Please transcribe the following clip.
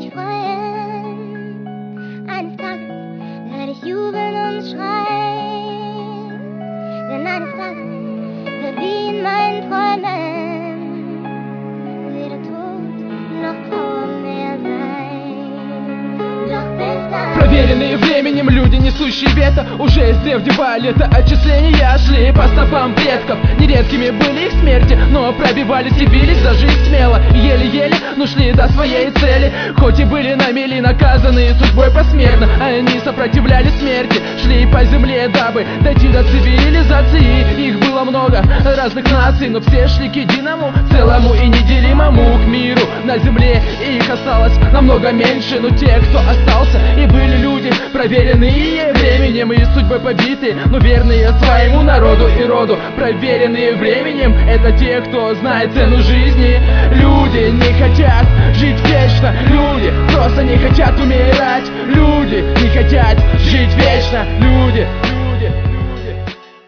mich freuen. Eines Tages werde ich jubeln und schreien, denn eines Tages wird wie in meinen Träumen weder Tod noch Trauer mehr sein. Doch bis dahin проверенные временем люди, несущие вето, уже издевали это отчисления, шли по стопам предков. Нередкими были их смерти, но пробивались и бились за жизнь смело. Еле-еле, но шли до своей цели. Хоть и были на мели наказаны судьбой посмертно, они сопротивлялись смерти, шли по земле, дабы дойти до цивилизации. Их было много, разных наций, но все шли к единому, целому и неделимому, к миру на земле. И их осталось намного меньше, но те, кто остался, и были люди, проверенные временем и судьбой побитые, но верные своему народу и роду. Проверенные временем — это те, кто знает цену жизни. Люди не хотят жить вечно, люди просто не хотят умирать. Люди не хотят жить вечно, люди